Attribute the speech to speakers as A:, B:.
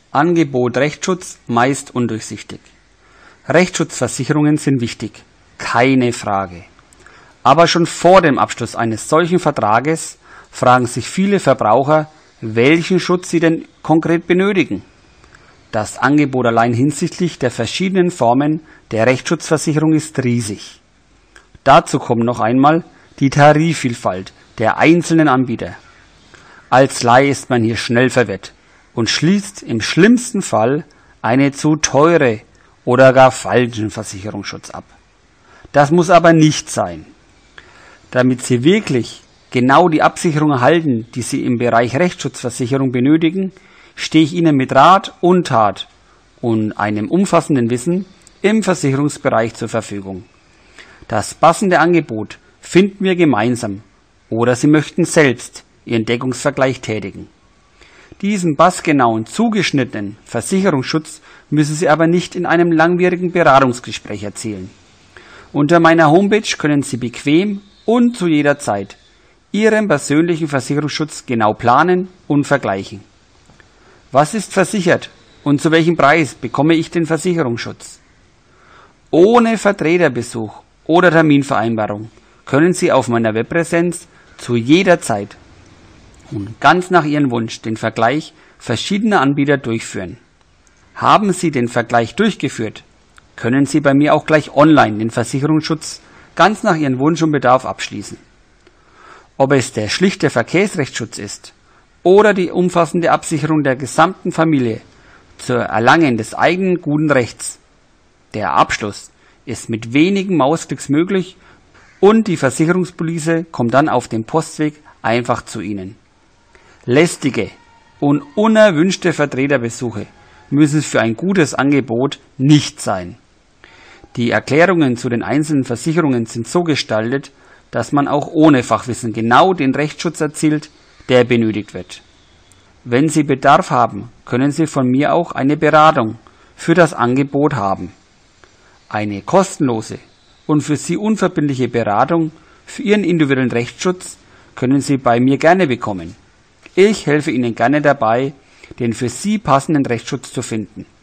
A: Angebot Rechtsschutz meist undurchsichtig. Rechtsschutzversicherungen sind wichtig, keine Frage. Aber schon vor dem Abschluss eines solchen Vertrages fragen sich viele Verbraucher, welchen Schutz sie denn konkret benötigen. Das Angebot allein hinsichtlich der verschiedenen Formen der Rechtsschutzversicherung ist riesig. Dazu kommt noch einmal die Tarifvielfalt der einzelnen Anbieter. Als Laie ist man hier schnell verwirrt und schließt im schlimmsten Fall eine zu teure oder gar falschen Versicherungsschutz ab. Das muss aber nicht sein. Damit Sie wirklich genau die Absicherung erhalten, die Sie im Bereich Rechtsschutzversicherung benötigen, stehe ich Ihnen mit Rat und Tat und einem umfassenden Wissen im Versicherungsbereich zur Verfügung. Das passende Angebot finden wir gemeinsam oder Sie möchten selbst Ihren Deckungsvergleich tätigen. Diesen passgenauen, zugeschnittenen Versicherungsschutz müssen Sie aber nicht in einem langwierigen Beratungsgespräch erzielen. Unter meiner Homepage können Sie bequem und zu jeder Zeit Ihren persönlichen Versicherungsschutz genau planen und vergleichen. Was ist versichert und zu welchem Preis bekomme ich den Versicherungsschutz? Ohne Vertreterbesuch oder Terminvereinbarung können Sie auf meiner Webpräsenz zu jeder Zeit und ganz nach Ihrem Wunsch den Vergleich verschiedener Anbieter durchführen. Haben Sie den Vergleich durchgeführt, können Sie bei mir auch gleich online den Versicherungsschutz ganz nach Ihrem Wunsch und Bedarf abschließen. Ob es der schlichte Verkehrsrechtsschutz ist oder die umfassende Absicherung der gesamten Familie zur Erlangen des eigenen guten Rechts. Der Abschluss ist mit wenigen Mausklicks möglich und die Versicherungspolice kommt dann auf dem Postweg einfach zu Ihnen. Lästige und unerwünschte Vertreterbesuche müssen für ein gutes Angebot nicht sein. Die Erklärungen zu den einzelnen Versicherungen sind so gestaltet, dass man auch ohne Fachwissen genau den Rechtsschutz erzielt, der benötigt wird. Wenn Sie Bedarf haben, können Sie von mir auch eine Beratung für das Angebot haben. Eine kostenlose und für Sie unverbindliche Beratung für Ihren individuellen Rechtsschutz können Sie bei mir gerne bekommen. Ich helfe Ihnen gerne dabei, den für Sie passenden Rechtsschutz zu finden.